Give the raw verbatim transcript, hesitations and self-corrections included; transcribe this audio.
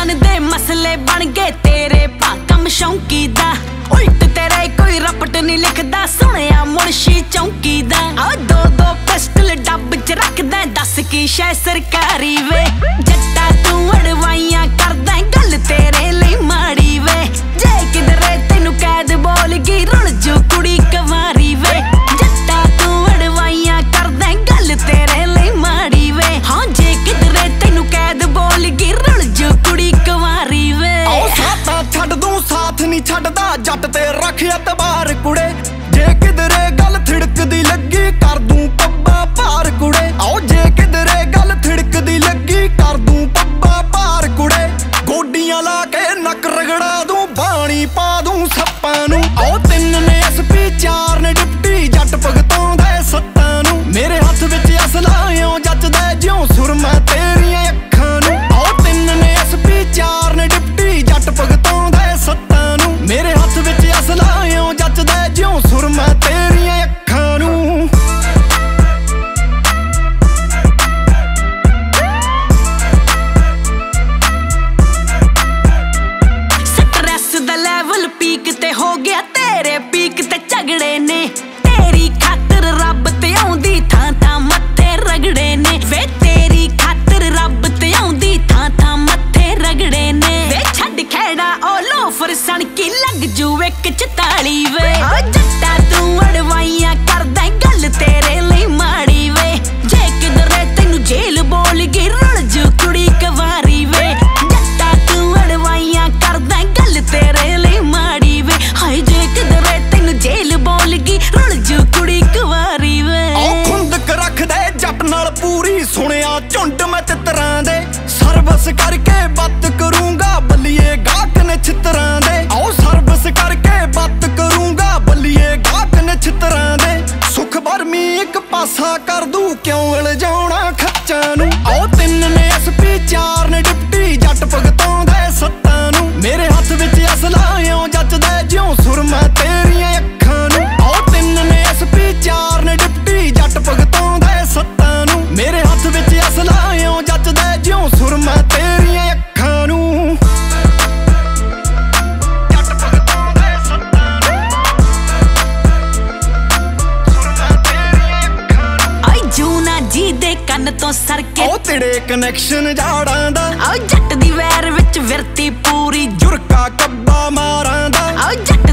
तन दे मसले बन गए तेरे भाकम शौंकी दा उल्ट तेरे कोई रपट नहीं लिखदा सुनिया मुर्शी चौंकी दा दो दो पिस्टल डब च रखदा दस की शै सरकारी वे जट्टा तू अड़वाइयां करदा गल तेरे लिए माड़ी वे जे किधरे तेनू कैद बोल गई रुल जो कुड़ी कवारी वे जट्टा तू अड़वाइयां करदा गल तेरे लिए माड़ी वे हाँ जे किधरे तेनू कैद बोल गई रुल जो कुड़ी कवारी वे आओ साथा छड़ दूं साथ नहीं छड़दा जट ते रख एतबार कुड़े जे किधरे गल थिड़कदी लगी कर दूं पब्बा पार कुड़े आओ जे किधरे गल थिड़कदी लगी कर दूं पब्बा पार कुड़े गोडियां ला के नक रगड़ा दूं बाणी पा दूं सप्पां नूं आओ तिन ने एसपी चार ने डिप्टी जट भगताउंदा सत्तां नूं मेरे हत्थ विच असला इउं जचदा जिउं सुरमा तेरियां अखां नूं आओ तिन ने एसपी चार ने डिप्टी जट भगताउंदा सत्तां नूं मेरे हत्थ विच असला इउं जचदा जिउं सुरमा तेरियां अखां नूं पीक ते हो गया तेरे पीक ते झगड़े ने तेरी खातर रब ते आउंदी थां थां मत्थे रगड़े ने वे तेरी खातर रब ते आउंदी थां थां मत्थे रगड़े ने वे छड्ड खेड़ा ओ लोफर सन की लग जू इक चताली वे जट्टा तू अड़वाइयां करदा गल तेरे लिए माड़ी वे जे किधरे तेनू जेल बोल गई रुल जू कुड़ी कवारी वे जट्टा तू अड़वाइयां करदा गल तेरे लिए माड़ी वे हाय जे किधरे तेनू जेल बोल गई रुल जू कुड़ी कवारी वे ओ खुंदक रख दे जट नाल पूरी सुनिया झुंड मैं चितरां दे सर्विस करके बात करूंगा बलिए गाहक ने चितरां दे आओ सर्विस करके बात करूंगा बलिए गाहक ने चितरां दे सुख भरमी एक पासा कर दूं क्यों इल्जाउणा खच्चां नूं आओ तिन ने एसपी चार ने डिप्टी जट भगताउंदा सत्तां नूं मेरे हत्थ विच असला इउं जचदा जिउं सुरमा तेरियां अखां नूं आओ तिन ने एसपी चार ने डिप्टी जट भगताउंदा सत्तां नूं मेरे हत्थ विच असला इउं जचदा जिउं सुरमा तेरियां अखां नूं जट भगताउंदा सत्तां नूं सुरमा तेरियां अखां नूं आई जूना जी दे कन्न तो सरके ओ तेरे कनैक्शन जाड़ां दा आओ जट दी वैर विच विरती पूरी जुरका कब्बा मारां दा आओ जट